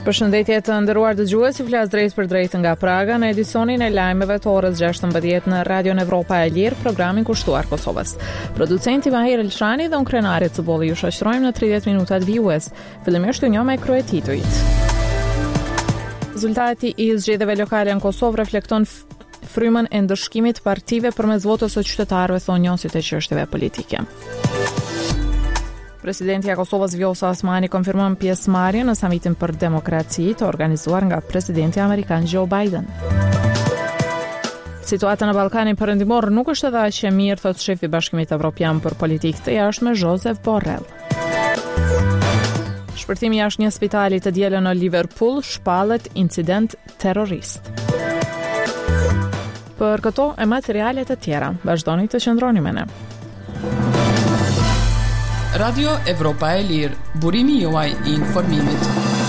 Përshëndetje të nderuar dëgjues, ju flas drejt për drejt nga Praga në edicionin e lajmeve të orës 16 në Radio Evropa e Lirë, programin kushtuar Kosovës. Producenti Mahir Elshani dhe unë krenari Cëbolli ju shoqërojmë në 30 minutat vijues. Fillimisht ju njoh me krye titujt. Rezultati i zgjedhjeve lokale në Kosovë reflekton frymën e ndëshkimit të partive përmes votës së qytetarëve, thonë njësit e çështjeve politike. Presidenti i Kosovës Vjosa Osmani konfirmon pjesëmarrjen në samitin për demokraci të organizuar nga presidenti amerikan Joe Biden. Situata në Ballkanin Perëndimor nuk është edhe aq e mirë, thot shefi i Bashkimit Evropian për politikë të jashtme Josep Borrell. Shpërthimi jashtë një spitali të dielën në Liverpool shpallet incident terrorist. Për këto e materialet e tjera, vazhdoni të qëndroni me ne. Radio Evropa e Lirë, burimi juaj i informimit.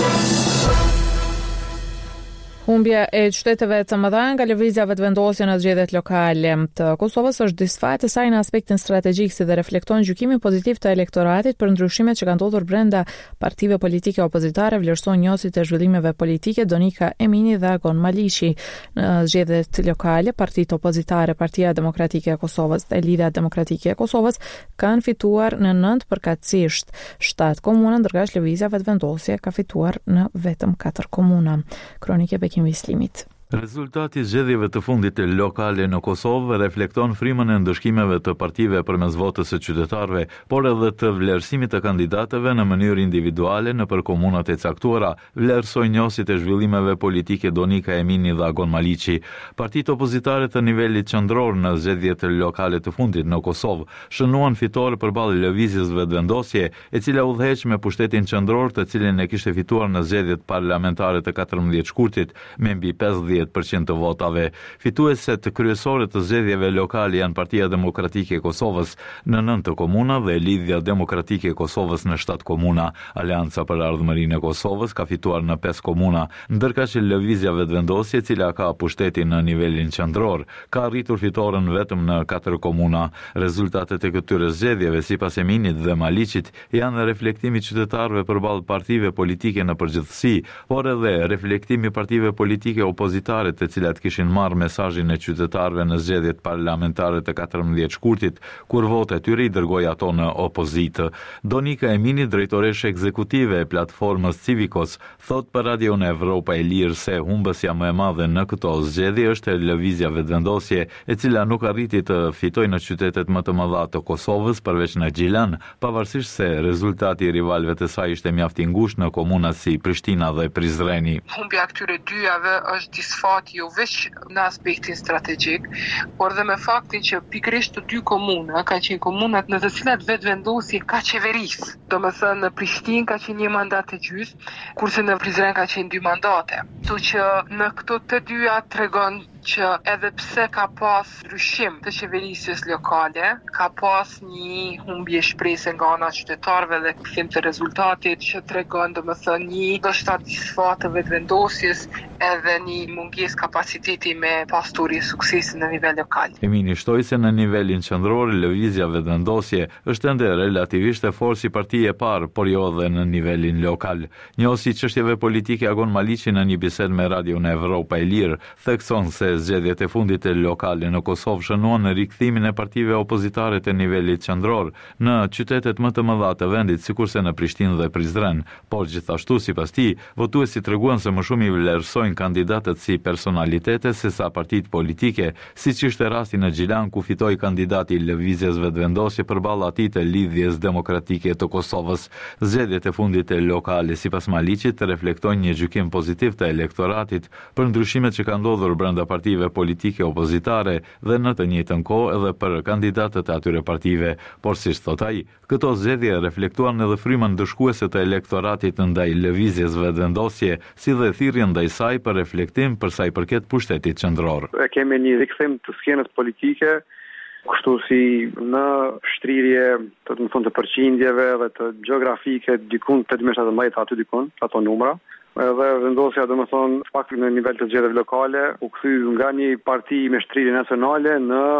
Humbja e qyteteve të mëdha nga lëvizjave të vendosje në zgjedhjet lokale të Kosovës është disfat e saj në aspektin strategjik, si dhe reflekton gjykimin pozitiv të elektoratit për ndryshimet që kanë ndodhur brenda partive politike opozitare, vlerëson njësit e zhvillimeve politike Donika Emini dhe Agon Maliqi. Në zgjedhjet lokale, partitë opozitare, Partia Demokratike e Kosovës dhe Lidhja Demokratike e Kosovës kanë fituar në 9 përkatësisht 7 komuna, ndërkësh lëvizjave të vendosje ka fituar në vetëm 4 komuna. Kronike Vislimit. Rezultati i zgjedhjeve të fundit lokale në Kosovë reflekton frymën e ndëshkimeve të partive përmes votës së qytetarëve, por edhe të vlerësimit të kandidatëve në mënyrë individuale nëpër komunat e caktuara, vlerësojnë njësit e zhvillimeve politike Donika Emini dhe Agon Maliqi. Partitë opozitare të nivelit qendror në zgjedhjet lokale të fundit në Kosovë shënuan fitore përballë lëvizjeve të vendosje, e cila udhëheq me pushtetin qendror, të cilin e kishte fituar në zgjedhjet parlamentare të 14 shkurtit me mbi 50% të votave. Fitueset kryesore të zgjedhjeve lokale janë Partia Demokratike e Kosovës në 9 komuna dhe Lidhja Demokratike e Kosovës në 7 komuna. Aleanca për Ardhmërinë e Kosovës ka fituar në 5 komuna, ndërkaq lëvizjave të vendosje, e cila ka pushtetin në nivelin qendror, ka arritur fitoren vetëm në 4 komuna. Rezultatet e këtyre zgjedhjeve, sipas Eminit dhe Maliqit, janë reflektimi i qytetarëve përballë partive politike në përgjithësi, por edhe reflektimi i partive politike opozitare të cilat kishin marrë mesazhin e qytetarëve në zgjedhjet parlamentare të 14 shkurtit, kur votë e tyre i dërgoi ato në opozitë. Donika Emini, drejtoreshe ekzekutive e platformës Civicos, thot për Radio Evropa e Lirë se humbësja më e madhe në këto zgjedhje është e lëvizjave të vendosje, e cila nuk arriti të fitojë në qytetet më të mëdha të Kosovës, përveç në Gjilan, pavarësisht se rezultati i rivalëve të saj ishte mjaft i ngushtë në komuna si Prishtina dhe Prizreni. Humbja këtyre dyjave është disfati jo veç në aspektin strategjik, por dhe me faktin që pikërisht të dy komuna kanë qenë komunat në të cilat vetëvendosje ka qeverisë. Domethënë në Prishtinë ka qenë 1 mandat e gjys, kurse në Prizren ka qenë 2 mandate. Kështu që në këto të dyja tregon që edhe pse ka pas ndryshim të qeverisjes lokale, ka pas një humbje shpresë nga ana e qytetarëve dhe kthim të rezultatit që tregon domethënë një ndoshta disfat të vetëvendosjes edhe një mungesë kapaciteti me pasturi suksesi në nivel lokal. Emini shtoi se në nivelin qendror lëvizjave të vendosje është ende relativisht e fortë si parti e parë, por jo edhe në nivelin lokal. Njësi çështjeve politike Agon Maliqi në një bisedë me Radio Evropa e Lirë thekson se zgjedhjet e fundit e lokale në Kosovë shënuan në rikthimin e partive opozitare të nivelit qendror në qytetet më të mëdha të vendit, sikurse në Prishtinë dhe Prizren, por gjithashtu sipas tij, votuesit treguan se më shumë i vlerësojnë kandidatët si personalitete sesa partitë politike, siç ishte rasti në Gjilan ku fitoi kandidati i lëvizjeve të vendosje përballë atij të Lidhjes Demokratike të Kosovës. Zgjedhjet e fundit e lokale sipas Maliqit reflektojnë një gjykim pozitiv të elektoratit për ndryshimet që kanë ndodhur brenda partive politike opozitare dhe në të njëjtën kohë edhe për kandidatët e atyre partive, por siç thot ai, këto zgjedhje reflektuan edhe frymën ndëshkuese të elektoratit ndaj lëvizjeve të vendosje, si dhe thirrjen ndaj saj për reflektim për sa i përket pushtetit qendror. Kemi një rikthim të skenës politike, kështu si në shtrirje të përqindjeve dhe të geografike dikun 18-17 aty dikun, ato numra. Edhe vendosja pak në nivel të zgjedhjeve lokale u kthy nga një parti me shtrirje nacionale në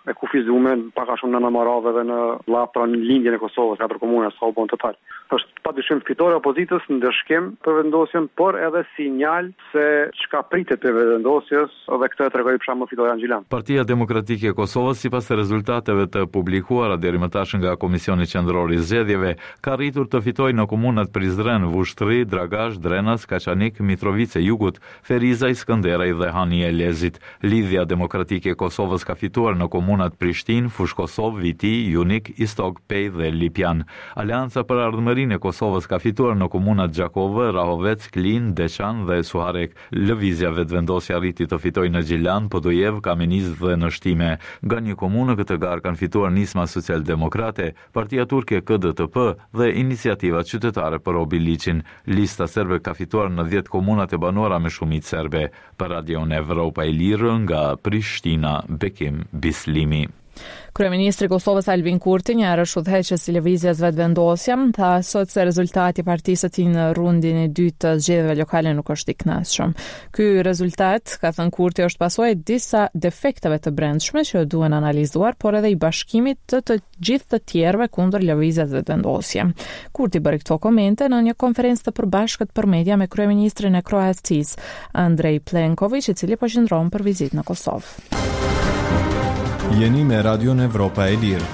e kufizuar pak a shumë në namarave dhe në llapra në lindjen e Kosovës, katër komuna sa u bën total. Është padyshim fitore opozitës në ndëshkim për vendosjen, por edhe sinjal se çka pritet për vendosjes dhe këtë tregoi për shembull fitore Angjilan. Partia Demokratike e Kosovës, sipas rezultateve të publikuara deri më tash nga Komisioni Qendror i Zgjedhjeve, ka arritur të fitojë në komunat Prizren, Vushtri, Dragash, Drenas, Kaçanik, Mitrovice Jugut, Ferizaj, Skënderaj dhe Hani e Lezit. Lidhja Demokratike e Kosovës ka fituar në komunat Prishtinë, Fushkosov, Viti, Junik, Istog, Pej dhe Lipjan. Aleanca për Ardhmërinë e Kosovës ka fituar në komunat Gjakove, Rahovec, Klin, Deçan dhe Suharek. Lëvizja Vetvendosja arriti të fitojë në Gjilan, Podojev, Kameniz dhe në Shtime. Nga një komunë këtë garë kanë fituar Nisma Socialdemokrate, Partia Turke KDTP dhe Iniciativat Qytetare për Obiliqin. Lista serbe ka fituar në 10 komunat e banuara me shumicë serbe. Për Radion Evropa e Lirë nga Prishtina, Bekim Bislimi. Kryeministri i Kosovës Albin Kurti, një herë udhëheqës i lëvizjes Vetvendosja, tha sot se rezultati i partisë së tij në rundin e dytë të zgjedhjeve lokale nuk është i kënaqshëm. Ky rezultat, ka thënë Kurti, është pasojë e disa defekteve të brendshme që duhen analizuar, por edhe i bashkimit të gjithë të tjerëve kundër lëvizjes Vetvendosje. Kurti bëri këto komente në një konferencë të përbashkët për media me kryeministrin e Kroacisë, Andrej Plenković, i cili po qëndron për vizitë në Kosovë. Jeni me Radion Evropa e Lirë.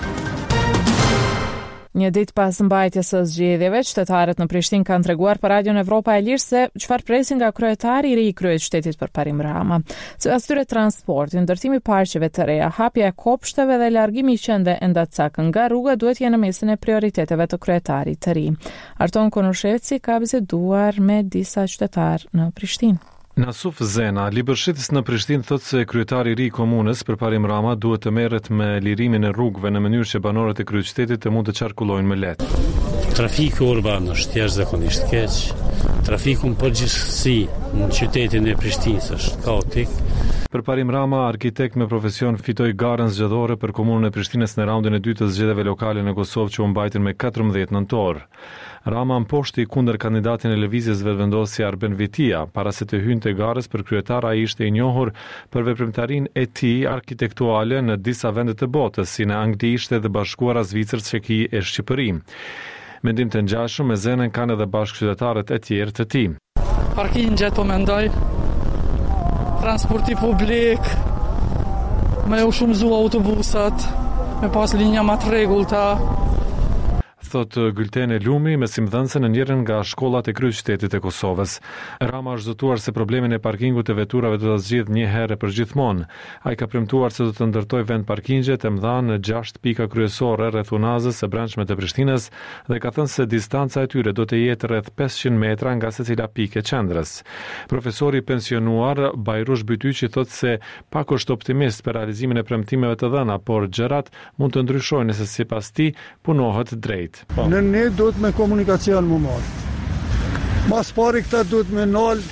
Një ditë pas mbajtjes së zgjedhjeve, qytetarët në Prishtinë kanë treguar për Radion Evropa e Lirë se çfarë presin nga kryetari i ri i kryeqytetit Përparim Rama. Sipas tyre, transporti, ndërtimi i parqeve të reja, hapja e kopshteve dhe largimi i qendrave Endacak nga rruga duhet jenë në mesin e prioriteteve të kryetarit të ri. Arton Konushevci ka biseduar me disa qytetarë në Prishtinë. Nasuf Zena, libërshitës në Prishtinë, thotë se kryetari i ri i komunës Përparim Rama duhet të merret me lirimin e rrugëve në mënyrë që banorët e kryeqytetit të mund të qarkullojnë më lehtë. Trafiku urban është jashtëzakonisht keq. Trafiku përgjithësi në qytetin e Prishtinës është kaotik. Përparim Rama, arkitekt me profesion, fitoi garën zgjedhore për komunën e Prishtinës në raundin e dytë të zgjedhjeve lokale në Kosovë që u mbajtën me 14 nëntor. Rama mposhti kundër kandidatin e lëvizjes Vetvendosje Arben Vitia. Para se të hynte garës për kryetar, ai ishte i njohur për veprimtarinë e tij arkitektuale në disa vende të botës, si në Angli, Ishte dhe Bashkuara Zvicër, Çeki e Shqipëri. Mendim të ngjashëm me Zenën kanë edhe bashkëqytetarët e tjerë të tij. Parkingjet po mendoj, transporti publik, me u shumëzu autobusat, me pas linja ma të rregullta. Thot Gyltene Lumi, mesimdhënëse në njërin nga shkollat e kryeqytetit të Kosovës. Rama është zotuar se problemin e parkingut të veturave do ta zgjidhë një herë për gjithmonë. Ai ka premtuar se do të ndërtojë vend parkingje të mëdha në 6 pika kryesore rreth unazës së brendshme të Prishtinës dhe ka thënë se distanca e tyre do të jetë rreth 500 metra nga secila pikë e qendrës. Profesori pensionuar Bajrush Bytyqi thotë se pak është optimist për realizimin e premtimeve të dhëna, por gjërat mund të ndryshojnë nëse sipas tij punohet drejt. Në ne duhet me komunikacion më marë. Mas pari këta duhet me nalë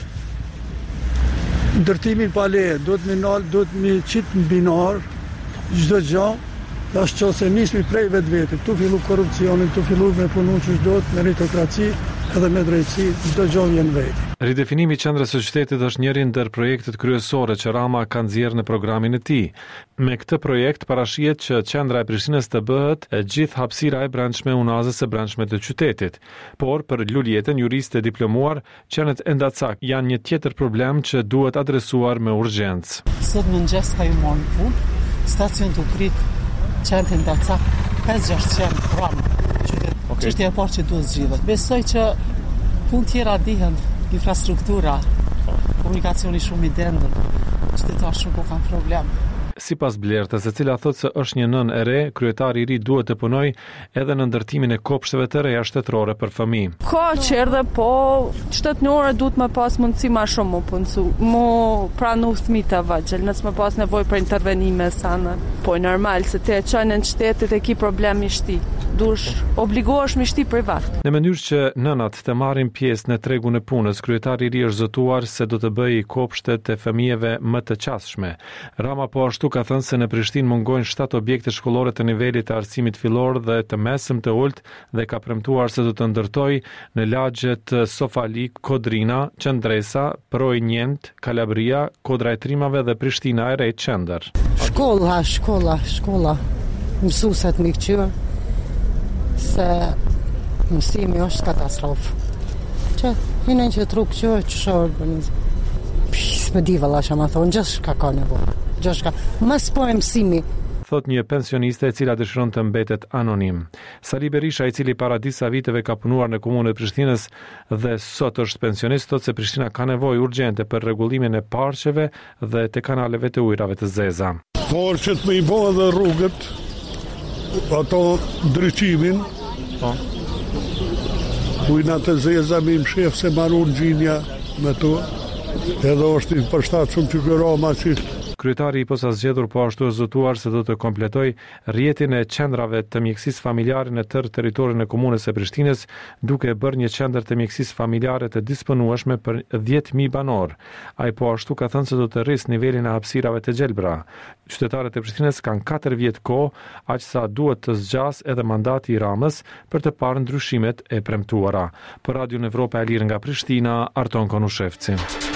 ndërtimin pa leje, duhet me qitë në binar, gjdo gjë, dhe është që se nismi prej vetë. Tu fillu korupcionin, tu fillu me punu që shdojt, meritokraci edhe me drejtësi, gjdo gjë vjen vetë. Ridefinimi i qendrës së qytetit është njëri ndër projektet kryesore që Rama ka nxjerrë në programin e tij. Me këtë projekt parashihet që qendra e Prishtinës të bëhet e gjithë hapësira e brendshme unazës së brendshme të qytetit. Por për Luljetën, juristë e diplomuar, qenet Endacak janë një tjetër problem që duhet adresuar me urgjencë. Sot mëngjes ka ju marrë punë, stacion të ukrit qenë Endacak 5-6 qenë pranë qytet. Çështja e parë që duhet zgjidhet. Besoj që punë tjera dihen, infrastruktura, komunikacioni shumë i dendur, qytetarë shumë po kanë problem. Sipas Blertës, e cila thotë se është një nën e re, kryetari i ri duhet të punojë edhe në ndërtimin e kopshteve të reja shtetërore për fëmijë. Ka qerdhe, po shtetënore duhet me pas mundësi ma shumë më punësu, më pranu fëmijët e vëgjël, nësë me pas nevojë për intervenime sana. Po normal, se te qenë në qytetit e ki problem i shti, dush obligohesh me shti privat. Në mënyrë që nënat të marrin pjesë në tregun e punës, kryetari i ri është zotuar se do të bëjë kopshtet e fëmijëve më të qasshme. Rama po ashtu ka thënë se në Prishtinë mungojnë 7 objekte shkollore të nivelit të arsimit fillor dhe të mesëm të ulët dhe ka premtuar se do të ndërtojë në lagjet Sofali, Kodrina, Qendresa, Projnjent, Kalabria, Kodra e Trimave dhe Prishtina e Re Qendër. Shkolla. Mësueset më këqyr se mësimi është katastrofë. Që hinën që truk që organizëm. S'me di valla që ma thonë, gjithë ka nevojë. Mas po e mësimi. Thot një pensioniste e cila dëshiron të mbetet anonim. Sali Berisha, i cili para disa viteve ka punuar në komunën e Prishtinës dhe sot është pensionist, thot se Prishtina ka nevojë urgjente për rregullimin e parqeve dhe të kanaleve të ujrave të zeza. Parqet me i bo edhe rrugët, ato ndryqimin, ujna të zeza me i mshef se marun gjinja me to. Edhe është i përshtatshëm që ky Roma që Kryetari i posa zgjedhur po ashtu është zotuar se do të kompletoj rrjetin e qendrave të mjekësisë familjare në tërë territorin e komunës së Prishtinës, duke bërë një qendër të mjekësisë familjare të disponueshme për 10.000 banor. Ai po ashtu ka thënë se do të rrisë nivelin e hapësirave të gjelbra. Qytetarët e Prishtinës kanë 4 vjet kohë, aq sa duhet të zgjas edhe mandati i Ramës për të parë ndryshimet e premtuara. Për Radio Evropa e Lirë nga Prishtina, Arton Konushevci.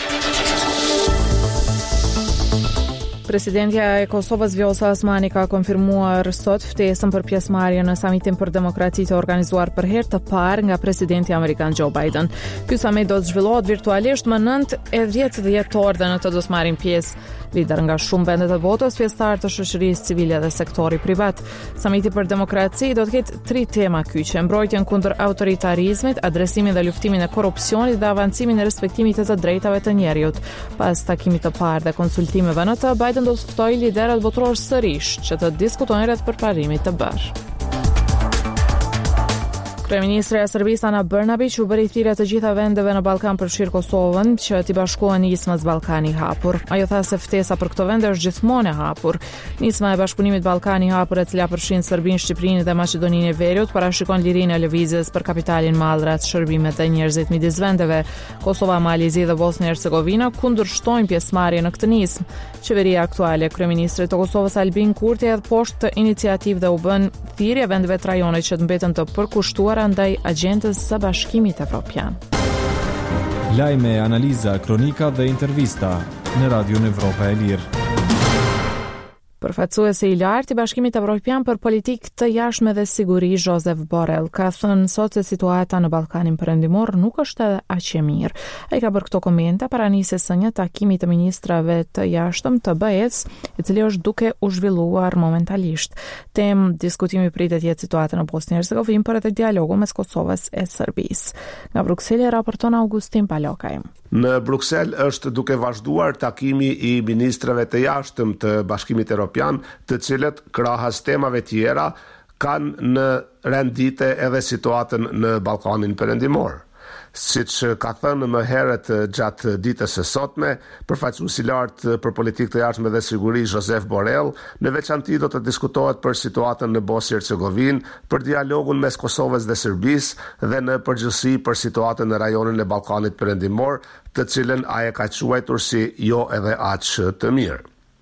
Presidentja e Kosovës Vjosa Osmani ka konfirmuar sot ftesën për pjesëmarrje në samitin për demokraci të organizuar për herë të parë nga presidenti amerikan Joe Biden. Ky samit do të zhvillohet virtualisht më 9 e 10 dhjetor dhe në të do të marrin pjesë lider nga shumë vende të botës, pjesëtarë të shoqërisë civile dhe sektori privat. Samiti për demokraci do të ketë 3 tema kyçe: mbrojtjen kundër autoritarizmit, adresimin dhe luftimin e korrupsionit dhe avancimin e respektimit të drejtave të njerëzit. Pas takimit të parë dhe konsultimeve në të, Biden do të ftojë liderët botror sërish që të diskutojnë rreth përparimit të bërë. Kryeministri e Serbisë Ana Brnabić u bëri thirrje të gjitha vendeve në Ballkan përfshirë Kosovën që t'i bashkohen nismës Ballkani i hapur. Ajo tha se ftesa për këto vende është gjithmonë e hapur. Nisma e bashkëpunimit Ballkani i hapur, e cila përfshin Serbinë, Shqipërinë dhe Maqedoninë e Veriut, parashikon lirinë e lëvizjes për kapitalin mallrat, shërbimet dhe njerëzit midis vendeve. Kosova, Malizi dhe Bosnia e Hercegovina kundërshtojnë pjesëmarrjen në këtë nismë. Qeveria aktuale e kryeministrit të Kosovës Albin Kurti edhe poshtë të iniciativë dhe u bën thirrje vendeve të rajonit që të mbeten të përkushtuar ndaj agjendës së Bashkimit Evropian. Lajme, analiza, kronika dhe intervista në Radio Evropa e Lirë. Përfaqësuesi i lartë i Bashkimit Evropian për politikë të jashtme dhe siguri, Josep Borrell, ka thënë sot se situata në Ballkanin Perëndimor nuk është edhe aq e mirë. Ai ka bërë këto komente para nisjes së një takimi të ministrave të jashtëm të BE-s, i cili është duke u zhvilluar momentalisht. Temë diskutimi pritet jetë situata në Bosnjë Hercegovinë për edhe dialogu mes Kosovës e Serbisë. Nga Brukseli raporton Augustin Palokaj. Në Bruksel është duke vazhduar takimi i ministrave të jashtëm të Bashkimit Evropian, të cilët krahas temave tjera kanë në rendite edhe situatën në Ballkanin Perëndimor. Siç ka thënë më herët gjatë ditës së sotme, përfaqësuesi i lartë për politikë të jashtme dhe siguri Josep Borrell, në veçantë do të diskutohet për situatën në Bosnjë-Hercegovinë, për dialogun mes Kosovës dhe Serbisë dhe në përgjithësi për situatën në rajonin e Ballkanit Perëndimor, të cilën ai e ka quajtur si jo edhe aq të mirë.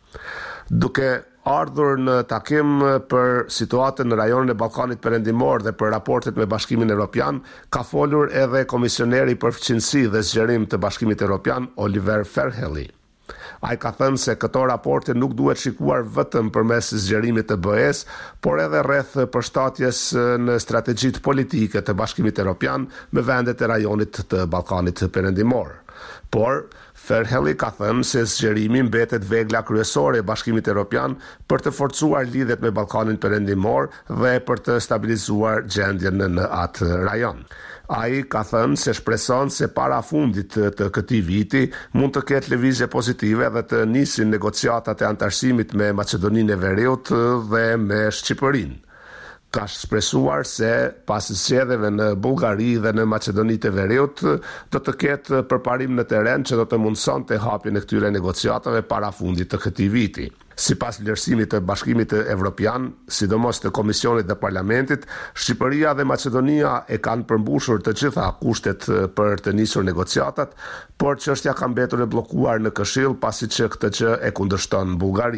Duke ardhur në takim për situatën në rajonin e Ballkanit Perëndimor dhe për raportet me Bashkimin Evropian, ka folur edhe komisioneri për fqinësi dhe zgjerim të Bashkimit Evropian, Oliver Ferhelli. Ai ka thënë se këto raporte nuk duhet shikuar vetëm përmes zgjerimit të BE-s, por edhe rreth përshtatjes në strategjitë politike të Bashkimit Evropian me vendet e rajonit të Ballkanit Perëndimor. Por Ferhelli ka thënë se zgjerimi mbetet vegla kryesore e Bashkimit Evropian për të forcuar lidhjet me Ballkanin Perëndimor dhe për të stabilizuar gjendjen në atë rajon. Ai ka thënë se shpreson se para fundit të këtij viti mund të ketë lëvizje pozitive dhe të nisin negociatat e antarësimit me Maqedoninë e Veriut dhe me Shqipërinë. Ka shpresuar se pas zgjedhjeve në Bullgari dhe në Maqedoni të Veriut do të ketë përparim në terren që do të mundsonte hapjen e këtyre negociatave para fundit të këtij viti. Sipas vlerësimit të Bashkimit Evropian, sidomos të Komisionit dhe Parlamentit, Shqipëria dhe Maqedonia e kanë përmbushur të gjitha kushtet për të nisur negociatat, por çështja ka mbetur e bllokuar në Këshill pasi që këtë gjë e kundërshton Bullgaria.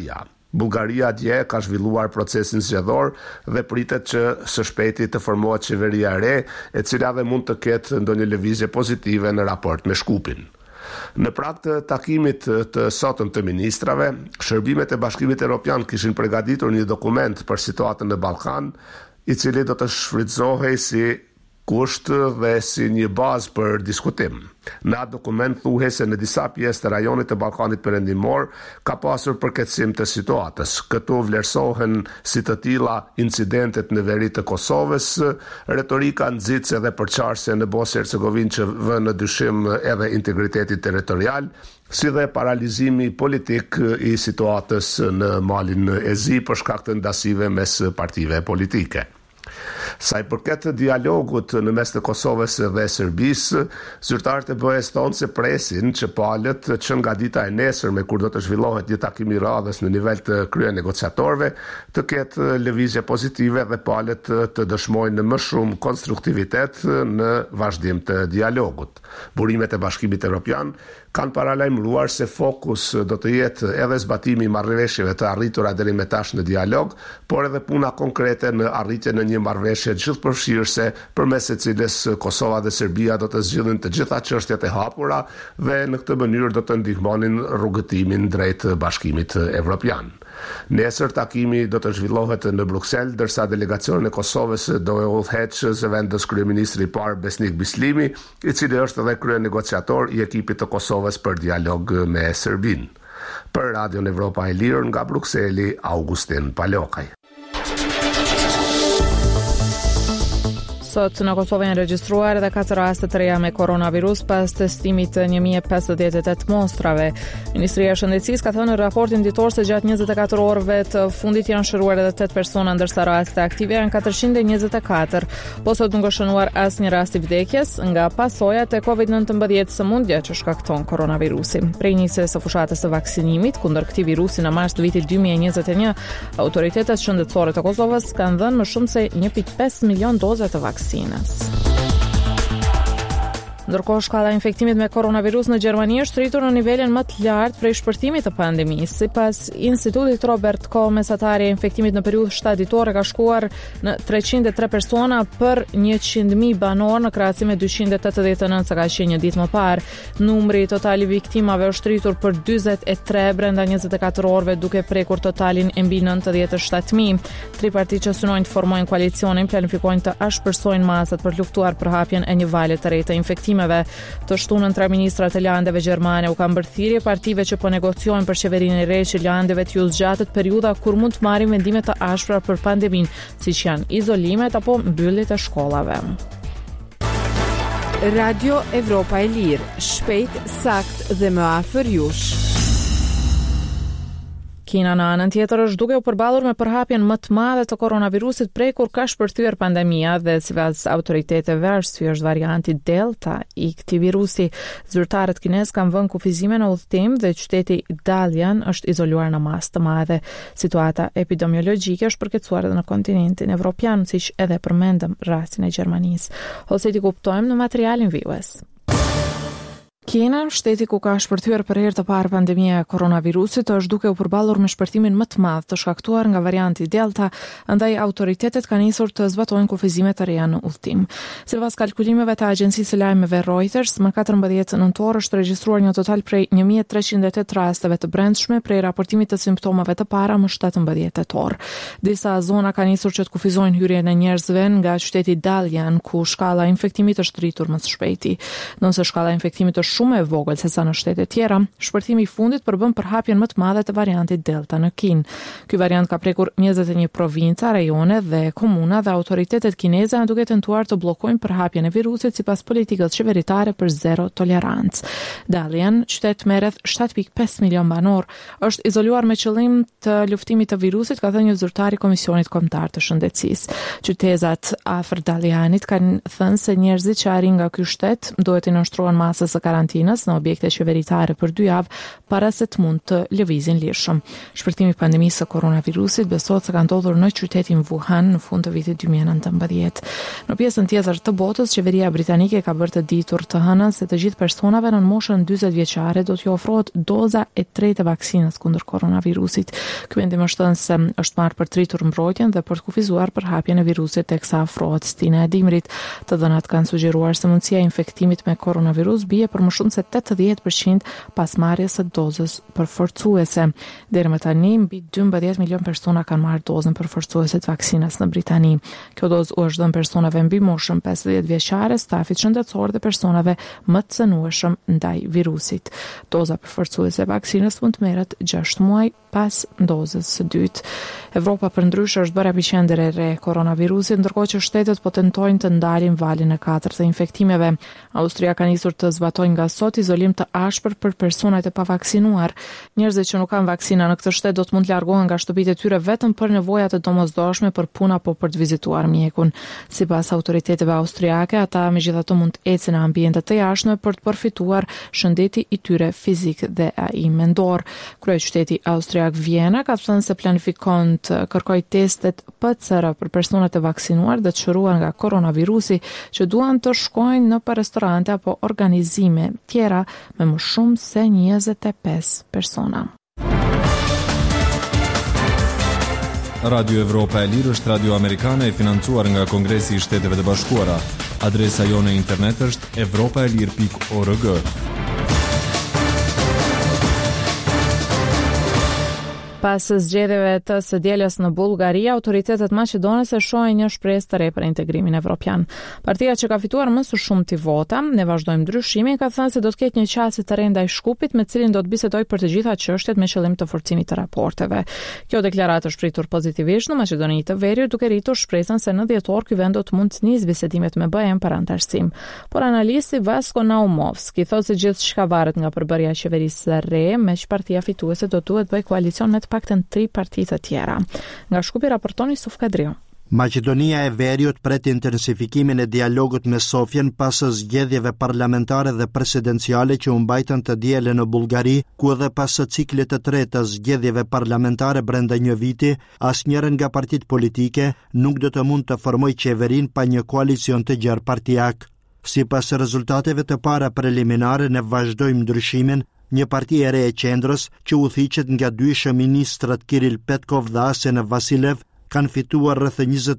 Bullgaria dje ka zhvilluar procesin zgjedhor dhe pritet që së shpejti të formohet qeveria e re, e cila dhe mund të ketë ndonjë lëvizje pozitive në raport me Shkupin. Në prag të takimit të sotëm të ministrave, shërbimet e Bashkimit Evropian kishin përgatitur një dokument për situatën në Ballkan, i cili do të shfrytëzohej si kusht dhe si një bazë për diskutim. Në atë dokument thuhet se në disa pjesë të rajonit të Ballkanit Perëndimor ka pasur përkeqësim të situatës. Këtu vlerësohen si të tilla incidentet në veri të Kosovës, retorika nxitse dhe përçarëse në Bosnjë-Hercegovinë që vën në dyshim edhe integritetin territorial, si dhe paralizimi politik i situatës në Malin e Zi për shkak të ndasive mes partive politike. Sa i përket dialogut në mes të Kosovës dhe Serbisë, zyrtarët e BE-s thonë se presin që palët që nga dita e nesërme kur do të zhvillohet një takim i radhës në nivel të kryenegociatorëve të ketë lëvizje pozitive dhe palët të dëshmojnë më shumë konstruktivitet në vazhdim të dialogut. Burimet e Bashkimit Evropian kanë paralajmëruar se fokus do të jetë edhe zbatimi i marrëveshjeve të arritura deri më tash në dialog, por edhe puna konkrete në arritjen e një marrëveshje gjithëpërfshirëse përmes së cilës Kosova dhe Serbia do të zgjidhin të gjitha çështjet e hapura dhe në këtë mënyrë do të ndihmonin rrugëtimin drejt Bashkimit Evropian. Nesër takimi do të zhvillohet në Bruksel, ndërsa delegacioni e Kosovës do e udhëheqë zëvendës kryeministri i parë Besnik Bislimi, i cili është edhe kryenegociator i ekipit të Kosovës për dialog me Serbinë. Për Radion Evropa e Lirë nga Brukseli, Augustin Palokaj. Sot në Kosovë janë regjistruar edhe 4 raste të reja me koronavirus pas testimit të 1058 mostrave. Ministria e Shëndetësisë ka thënë në raportin ditor se gjatë 24 orëve të fundit janë shëruar edhe 8 persona, ndërsa raste aktive janë 424. Po sot nuk është shënuar asnjë rast i vdekjes nga pasojat e COVID-19 sëmundja që shkakton koronavirusi. Prej nisjes së fushatës së vaksinimit kundër këtij virusi në mars të vitit 2021, autoritetet shëndetësore të Kosovës kanë dhënë më shumë se 1.5 milion doza të vaksinës. Ndërkohë, shkalla e infektimit me koronavirus në Gjermani është rritur në nivelin më të lartë prej shpërtimit të pandemisë. Sipas Institutit Robert Koch, mesatari e infektimit në periudhë 7 ditore ka shkuar në 303 persona për 100.000 banor në krahasim me 289 sa ka qenë një ditë më parë. Numri total i viktimave është rritur për 43 brenda 24 orëve, duke prekur totalin e mbi 97.000. Tri partitë që synojnë të formojnë koalicionin planifikojnë të ashpërsojnë masat për luftuar për hapjen e një vale të re të infektimit. Të shtunën 3 ministrat e landeve gjermane u kanë bërë thirrje partive që po negociojnë për qeverinë e re që landeve t'ju zgjatet periudha kur mund të marrin vendime të ashpra për pandeminë, siç janë izolimet apo mbylljet e shkollave. Radio Evropa e Lirë, shpejt, sakt dhe më afër jush. Kina në anën tjetër është duke u përballur me përhapjen më të madhe të koronavirusit prej kur ka shpërthyer pandemia dhe sipas autoriteteve arsye është varianti Delta i këtij virusi. Zyrtarët kinesë kanë vënë kufizime në udhëtim dhe qyteti Dalian është izoluar në masë të madhe. Situata epidemiologjike është përkecuar edhe në kontinentin evropian, siç edhe përmendëm rastin e Gjermanisë. Ose ti kuptojmë në materialin vijues. Kina, shteti ku ka shpërthyer për herë të parë pandemia e koronavirusit, është duke u përballur me shpërtimin më të madh të shkaktuar nga varianti Delta, andaj autoritetet kanë nisur të zbatojnë kufizime të reja në udhëtim. Sipas kalkulimeve të agjencisë së lajmeve Reuters, më 14 nëntor është regjistruar një total prej 1308 rasteve të brendshme prej raportimit të simptomave të para më 17 tetor. Disa zona kanë nisur që të kufizojnë hyrjen e njerëzve nga qyteti Dalian, ku shkalla e infektimit është rritur më së shpejti. Nëse shkalla e infektimit është shumë e vogël se sa në shtetet tjera, shpërthimi i fundit përbën përhapjen më të madhe të variantit Delta në Kinë. Ky variant ka prekur 21 provinca, rajone dhe komuna dhe autoritetet kineze janë duke tentuar të bllokojnë përhapjen e virusit sipas politikës qeveritare për zero tolerancë. Dalian, qytet me rreth 7.5 milion banor, është izoluar me qëllim të luftimit të virusit, ka thënë një zyrtar i Komisionit Kombëtar të Shëndetësisë. Qytetat afër Dalianit kanë thënë se njerëzit që arrin nga ky shtet duhet të nënshtrohen masës së karantinës karantinës në objekte qeveritare për 2 javë para se të mund të lëvizin lirshëm. Shpërtimi i pandemisë së koronavirusit besohet se ka ndodhur në qytetin Wuhan në fund të vitit 2019. Në pjesën tjetër të botës, qeveria britanike ka bërë të ditur të hënën se të gjithë personave në moshën 40 vjeçare do t'ju ofrohet doza e 3 e vaksinës kundër koronavirusit. Ky vendim është se është marrë për tritur mbrojtjen dhe për të kufizuar përhapjen e virusit teksa afrohet stina e dimrit. Të dhënat kanë sugjeruar se mundësia e infektimit me koronavirus bie për më shumë se 80% pas marrjes së dozës përforcuese. Deri më tani mbi 12 milion persona kanë marrë dozën përforcuese të vaksinës në Britani. Kjo dozë u është dhënë personave mbi moshën 50 vjeçare, stafit shëndetësor dhe personave më të cënueshëm ndaj virusit. Doza përforcuese e vaksinës mund të merret 6 muaj pas dozës së dytë. Evropa përndryshe është bërë epiqendër e re koronavirusit, ndërkohë që shtetet po tentojnë të ndalin valin e 4 të infektimeve. Austria ka nisur të zbatojë nga sot izolim të ashpër për personat e pavaksinuar. Njerëzit që nuk kanë vaksina në këtë shtet do të mund të largohen nga shtëpitë e tyre vetëm për nevoja të domosdoshme për punë apo për të vizituar mjekun. Sipas autoriteteve austriake, ata megjithatë mund të ecin në ambiente të jashtme për të përfituar shëndeti i tyre fizik dhe ai mendor. Kryeqyteti austriak Vienna ka thënë se planifikon të kërkoj testet PCR për personat e vaksinuar dhe të shëruar nga koronavirusi që duan të shkojnë në për restorante apo organizime tjera me më shumë se 25 persona. Radio Evropa e Lirë është radio amerikane e financuar nga Kongresi i Shteteve të Bashkuara. Adresa jone e internet është evropaelir.org. Pas zgjedhjeve të së dielës në Bullgari, autoritetet maqedonese shohin një shpresë të re për integrimin evropian. Partia që ka fituar më së shumti vota, Ne vazhdojmë ndryshimin, ka thënë se do të ketë një qasje të re ndaj Shkupit me cilin do të bisedojë për të gjitha çështjet me qëllim të forcimit të raporteve. Kjo deklaratë është pritur pozitivisht në Maqedoni të Veriut, duke rritur shpresën se në dhjetor ky vend do të mund të nisë bisedimet me BE-n për antarësim. Por analisti Vasko Naumovski thotë se gjithçka varet nga përbërja e qeverisë së re, me që partia fituese do duhet bëjë koalicion me paktën 3 parti të tjera. Nga Shkupi raporton Yusuf Kadriu. Maqedonia e Veriut pret intensifikimin e dialogut me Sofjen pas zgjedhjeve parlamentare dhe presidenciale që u mbajtën të dielën në Bullgari, ku edhe pas ciklit të tretë të zgjedhjeve parlamentare brenda një viti, asnjëra nga partitë politike nuk do të mund të formojë qeverin pa një koalicion të gjerpartiak. Sipas rezultateve të para preliminare, ne vazhdojmë ndryshimin, një parti e re e qendrës që udhëhiqet nga dy ministrat Kiril Petkov dhe Asen Vasilev kanë fituar rreth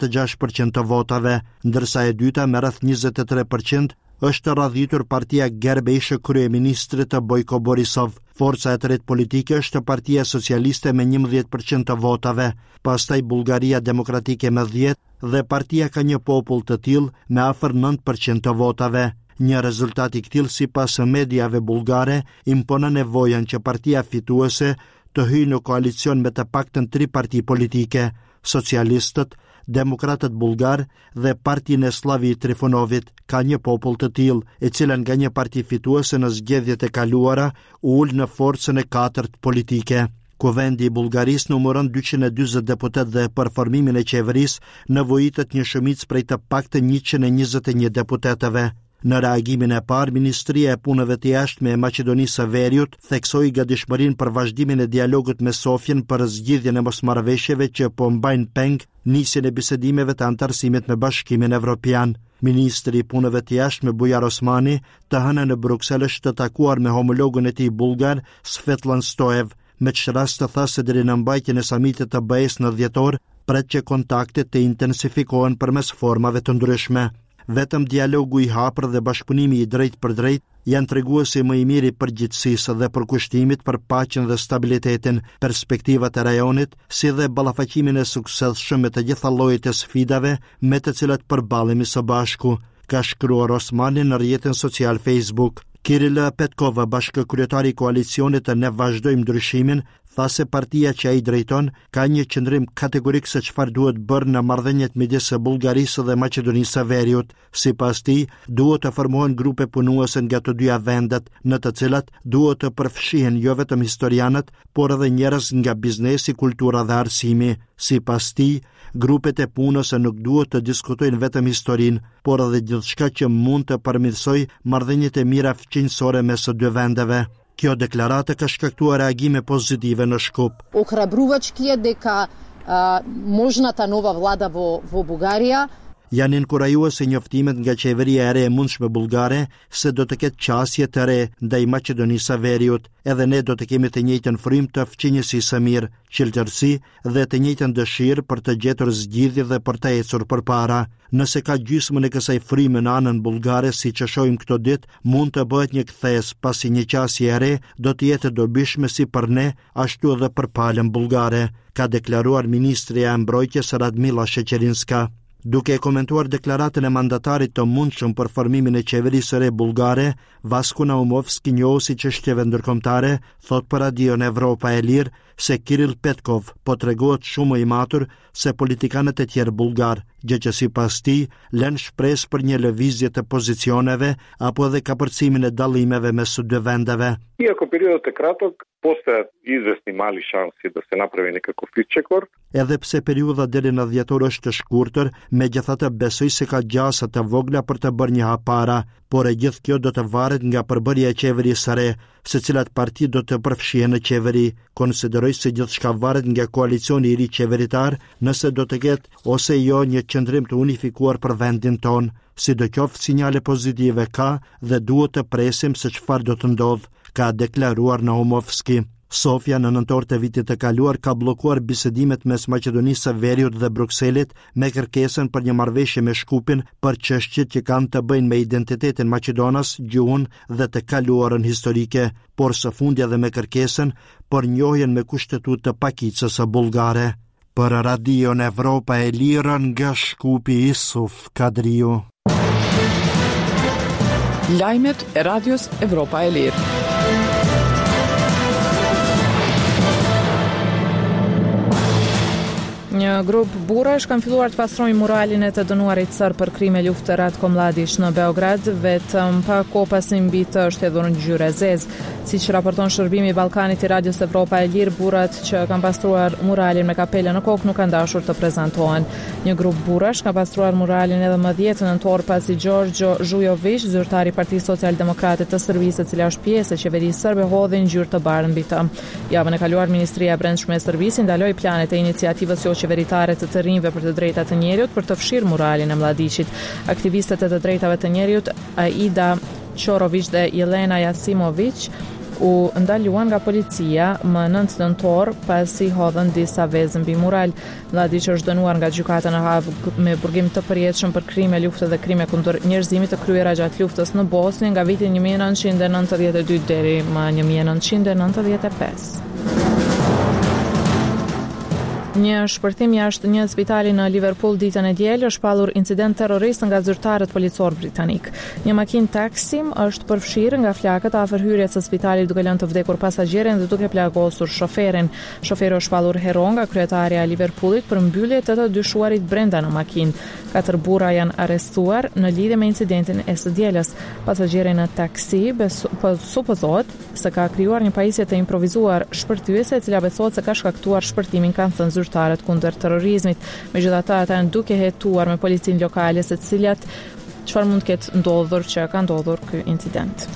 26% të votave, ndërsa e dyta me rreth 23% është radhitur partia Gerbejshë kryeministrit të Bojko Borisov. Forca e tretë politike është partia socialiste me 11% të votave, pastaj Bullgaria Demokratike me 10% dhe partia Ka një popull të tillë me afër 9% të votave. Një rezultat i këtill sipas mediave bullgare imponon nevojën që partia fituese të hyjë në koalicion me të paktën 3 parti politike, socialistët, demokratët bullgar dhe partinë e Slavi Trifunovit, Ka një popull të tillë, e cila nga një parti fituese në zgjedhjet e kaluara u ul në forcën e 4 politike. Kuvendi i Bullgarisë numëron 240 deputet dhe për formimin e qeverisë nevojitet një shumicë prej të paktën 121 deputetëve. Në reagimin e parë, Ministria e Punëve të Jashtme e Maqedonisë së Veriut theksoi gatishmërinë për vazhdimin e dialogut me Sofjen për zgjidhjen e mosmarrëveshjeve që po mbajnë peng nisjen e bisedimeve të antarësimit me Bashkimin Evropian. Ministri i Punëve të Jashtme Bujar Osmani të hënën në Bruksel është të takuar me homologun e tij bullgar Svetlan Stoev, me që rast të tha se deri në mbajtjen e samitit të BE-s në dhjetor, pret që kontaktet të intensifikohen përmes formave të ndryshme. Vetëm dialogu i hapur dhe bashkëpunimi i drejt për drejt janë treguesi më i miri për përgjithësisë dhe përkushtimit për paqen dhe stabilitetin, perspektivat e rajonit, si dhe ballafaqimin e suksesshëm me të gjitha llojet e sfidave me të cilat përballemi së bashku, ka shkruar Osmani në rrjetin social Facebook. Kiril Petkov, bashkëkryetari i koalicionit të Ne vazhdojmë ndryshimin, tha se partia që ai drejton ka një qëndrim kategorik se çfarë duhet bërë në marrëdhëniet midis Bullgarisë dhe Maqedonisë së Veriut. Sipas tij, duhet të formohen grupe punuese nga të dyja vendet, në të cilat duhet të përfshihen jo vetëm historianët, por edhe njerëz nga biznesi, kultura dhe arsimi. Sipas tij, grupet e punës nuk duhet të diskutojnë vetëm historinë, por edhe gjithçka që mund të përmirësojë marrëdhëniet e mira fqinjësore mes së dy vendeve. Kjo deklarate ka shkaktuar reagime pozitive në Shkup. Охрабрувачки е дека можната нова влада во Бугарија. Janë inkurajuese njoftimet nga qeveria e re e mundshme bullgare se do të ketë qasje të re ndaj Maqedonisë së Veriut, edhe ne do të kemi të njëjtën frymë të fqinjësisë së mirë, qeltërsi dhe të njëjtën dëshirë për të gjetur zgjidhje dhe për të ecur përpara. Nëse ka gjysmën e kësaj fryme në anën bullgare, siç e shohim këto ditë, mund të bëhet një kthes, pasi një qasje e re do të jetë e dobishme si për ne, ashtu edhe për palën bullgare, ka deklaruar ministrja e mbrojtjes Radmila Sheqerinska. Duke komentuar deklaratën e mandatarit të mundshëm për formimin e qeverisë së re bullgare, Vasko Naumovski, njohësi çështjeve ndërkombëtare, thot për Radion Evropa e Lirë se Kirill Petkov po tregohet shumë i matur se politikanët e tjerë bullgar, gjë që sipas tij lën shpresë për një lëvizje të pozicioneve apo edhe kapërcimin e dallimeve mes së dy vendeve. Иако периодот е краток, постојат известни мали шанси да се направи некаков исчекор. Edhe pse periudha deri në dhjetor është të shkurtër, megjithatë besoj se ka gjasa të vogla për të bërë një hap para, por e gjithë kjo do të varet nga përbërja e qeverisë së re, se cilat parti do të përfshihen në qeveri. Konsideroj se gjithçka varet nga koalicioni i ri qeveritar, nëse do të ketë ose jo një qëndrim të unifikuar për vendin ton. Sidoqoftë sinjale pozitive ka dhe duhet të presim se çfarë do të ndodhë, ka deklaruar Naumovski. Sofia në nëntor të vitit të kaluar ka blokuar bisedimet mes Maqedonisë së Veriut dhe Brukselit me kërkesën për një marrëveshje me Shkupin për çështjet që kanë të bëjnë me identitetin maqedonas, gjuhën dhe të kaluarën historike, por së fundi edhe me kërkesën për njohjen me kushtetutë të pakicës së bullgare. Për Radion Evropa e Lirë nga Shkupi, Isuf Kadriu. Lajmet e Radios Evropa e Lirë. Një grup burrash kanë filluar të pastrojnë muralin e të dënuarit serb për krime lufte Ratko Mladić në Beograd, vetëm pa kohë pasi mbi të shtedhur ngjyrë zezë. Siç raporton shërbimi i Ballkanit i Radios Evropa e Lirë, burrat që kanë pastruar muralin me kapele në kokë nuk kanë dashur të prezantohen. Një grup burrash ka pastruar muralin edhe më 10 nëntor pasi Gjorgjo Zhujović, zyrtari i Partisë Socialdemokrate të Serbisë, e cila është pjesë e qeverisë serbe, hodhi ngjyrë të bardhë mbi të. Javën e kaluar Ministria e Brendshme e Serbisë ndaloi planet e iniciativës qeveritare të rinjve për të drejtat të njerëzit për të fshirë muralin e Mladićit. Aktivistët e të drejtave të njerëzit Aida Çorović dhe Jelena Jasimović u ndaluan nga policia më 9 nëntor pasi hodhën disa vezë mbi mural. Mladić është dënuar nga gjykata në Havg me burgim të përjetshëm për krime lufte dhe krime kundër njerëzimit të kryera gjatë luftës në Bosnjë nga viti 1992 deri më 1995. Një shpërthim jashtë një spitali në Liverpool ditën e diel është shpallur incident terrorist nga zyrtarët policor britanik. Një makinë taksi është përfshirë nga flakët afër hyrjes së spitalit duke lënë të vdekur pasagjerin dhe duke plagosur shoferin. Shoferi është shpallur hero nga kryetarja e Liverpoolit për mbyllje të të dyshuarit brenda në makinë. 4 burra janë arrestuar në lidhje me incidentin e së dielës. Pasagjeri në taksi supozohet se ka krijuar një pajisje të improvizuar shpërthyese e cila besohet se ka shkaktuar shpërtimin, kanë thënë zyrtarët kundër terrorizmit. Megjithatë, ata janë duke hetuar me policinë lokale se cilat çfarë mund të ketë ndodhur që ka ndodhur ky incident.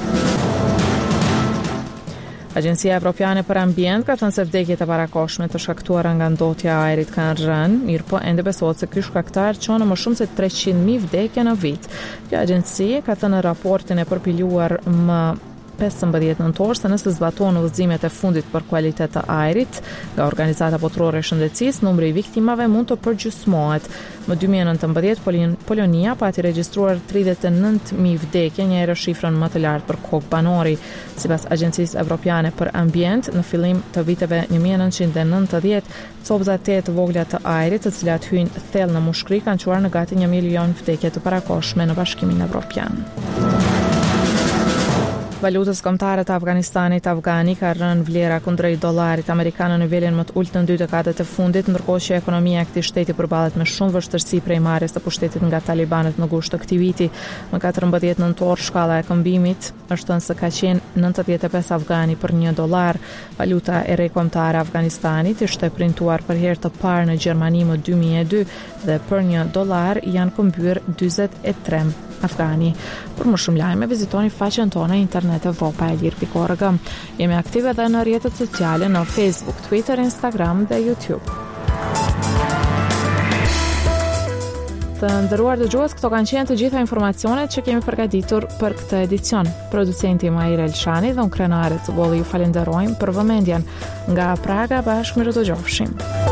Agjencia Evropiane për Ambient ka thënë se vdekjet e parakohshme të shkaktuara nga ndotja e ajrit kanë rënë, mirëpo ende besohet se ky shkaktar çon më shumë se 300.000 vdekje në vit. Kjo agjenci ka thënë në raportin e përpiluar më 15 nëntor se nëse zbatohen udhëzimet e fundit për kualitet të ajrit nga Organizata Botërore e Shëndetësisë, numri i viktimave mund të përgjysmohet. Më 2019 Polonia pati regjistruar 39.000 vdekje, njëherë shifrën më të lartë për kokë banori. Sipas Agjencisë Evropiane për Ambient, në fillim të viteve 1990, copëza 8 vogla të ajrit, të cilat hyjnë thellë në mushkëri, kanë çuar në gati 1 milion vdekje të parakohshme në Bashkimin Evropian. Valutës kombëtare të Afganistanit afgani ka rënë vlera kundrejt dollarit amerikan në nivelin më të ulët në 2 dekadat e fundit, ndërkohë që ekonomia e këtij shteti përballet me shumë vështirësi prej marrjes së pushtetit nga talibanët në gusht të këtij viti. Më 14 nëntor shkalla e këmbimit është thënë se ka qenë 95 afgani për $1. Valuta e re kombëtare e Afganistanit ishte printuar për herë të parë në Gjermani më 2002 dhe për $1 janë këmbyer 43 afgani. Për më shumë lajme, vizitoni faqen tonë internet evropaelir.org. Jemi aktive edhe në rrjetet sociale në Facebook, Twitter, Instagram dhe YouTube. Të nderuar dëgjues, këto kanë qenë të gjitha informacionet që kemi përgatitur për këtë edicion. Producenti Maira Elshani dhe unë Krenare Cëbolli ju falenderojmë për vëmendjen. Nga Praga bashkë mirë të gjofshim.